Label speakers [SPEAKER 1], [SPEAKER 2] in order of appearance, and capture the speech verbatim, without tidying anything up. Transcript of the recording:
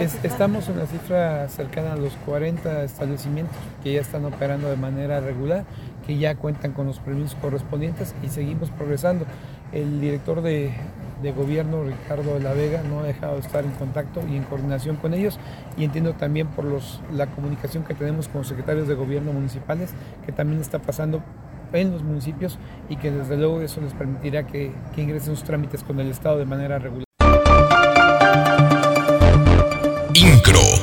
[SPEAKER 1] Es, estamos en una cifra cercana a los cuarenta establecimientos que ya están operando de manera regular, que ya cuentan con los permisos correspondientes y seguimos progresando. El director de, de gobierno, Ricardo de la Vega, no ha dejado de estar en contacto y en coordinación con ellos, y entiendo también por los, la comunicación que tenemos con los secretarios de gobierno municipales, que también está pasando en los municipios y que desde luego eso les permitirá que, que ingresen sus trámites con el Estado de manera regular.
[SPEAKER 2] Incro.